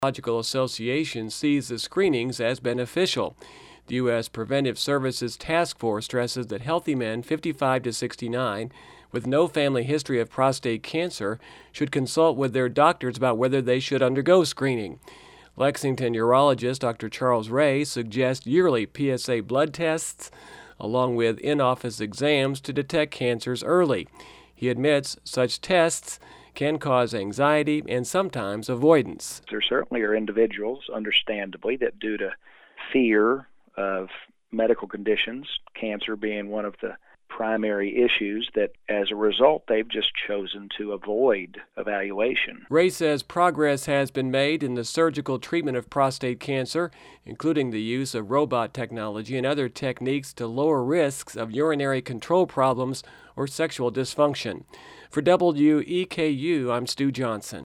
Urological Association sees the screenings as beneficial. The U.S. Preventive Services Task Force stresses that healthy men 55 to 69 with no family history of prostate cancer should consult with their doctors about whether they should undergo screening. Lexington urologist Dr. Charles Ray suggests yearly PSA blood tests along with in-office exams to detect cancers early. He admits such tests can cause anxiety and sometimes avoidance. There certainly are individuals, understandably, that due to fear of medical conditions, cancer being one of the primary issues, that as a result they've just chosen to avoid evaluation. Ray says progress has been made in the surgical treatment of prostate cancer, including the use of robot technology and other techniques to lower risks of urinary control problems or sexual dysfunction. For WEKU, I'm Stu Johnson.